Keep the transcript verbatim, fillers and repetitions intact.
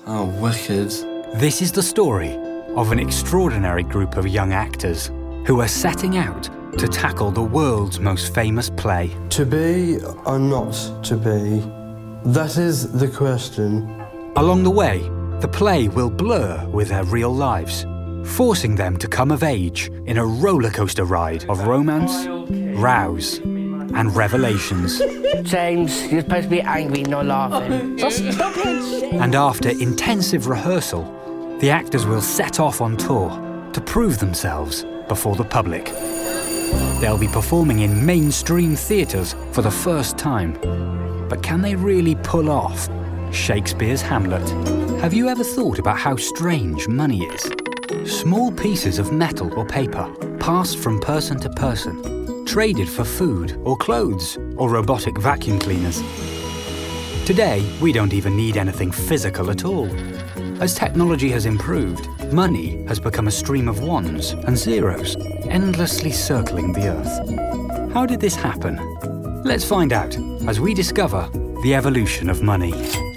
Oh, wicked. This is the story of an extraordinary group of young actors who are setting out to tackle the world's most famous play. To be or not to be, that is the question. Along the way, the play will blur with their real lives, forcing them to come of age in a roller coaster ride of romance, rows, and revelations. James, you're supposed to be angry, not laughing. So stop it! And after intensive rehearsal, the actors will set off on tour to prove themselves before the public. They'll be performing in mainstream theatres for the first time. But can they really pull off Shakespeare's Hamlet? Have you ever thought about how strange money is? Small pieces of metal or paper passed from person to person, traded for food or clothes or robotic vacuum cleaners. Today, we don't even need anything physical at all. As technology has improved, money has become a stream of ones and zeros, endlessly circling the earth. How did this happen? Let's find out as we discover the evolution of money.